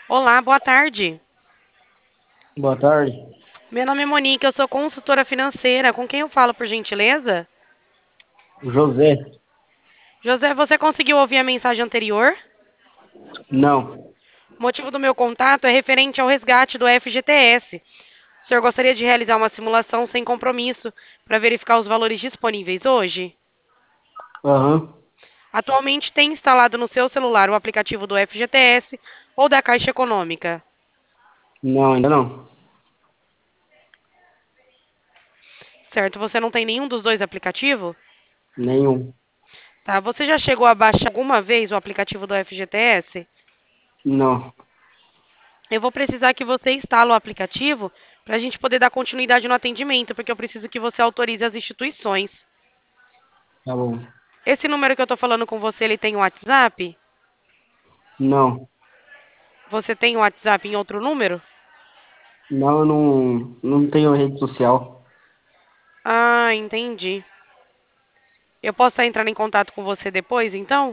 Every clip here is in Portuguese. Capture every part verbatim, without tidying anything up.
Olá, boa tarde. Boa tarde, Meu nome é Monique, eu sou consultora financeira. Com quem eu falo, por gentileza? José. José, você conseguiu ouvir a mensagem anterior? Não, O motivo do meu contato é referente ao resgate do F G T S. O senhor gostaria de realizar uma simulação sem compromisso para verificar os valores disponíveis hoje? aham, Atualmente tem instalado no seu celular o aplicativo do F G T S ou da Caixa Econômica? não, ainda não. Certo, você não tem nenhum dos dois aplicativos? Nenhum, Tá, você já chegou a baixar alguma vez o aplicativo do F G T S? não, Eu vou precisar que você instale o aplicativo para a gente poder dar continuidade no atendimento, porque eu preciso que você autorize as instituições. tá bom. Esse número que eu estou falando com você, ele tem um WhatsApp? Não, Você tem um WhatsApp em outro número? não, eu não, não tenho rede social. Ah, entendi. Eu posso estar entrando em contato com você depois, então?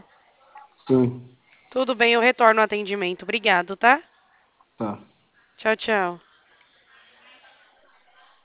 Sim, Tudo bem, eu retorno o atendimento. Obrigado, tá? tá. Tchau, tchau.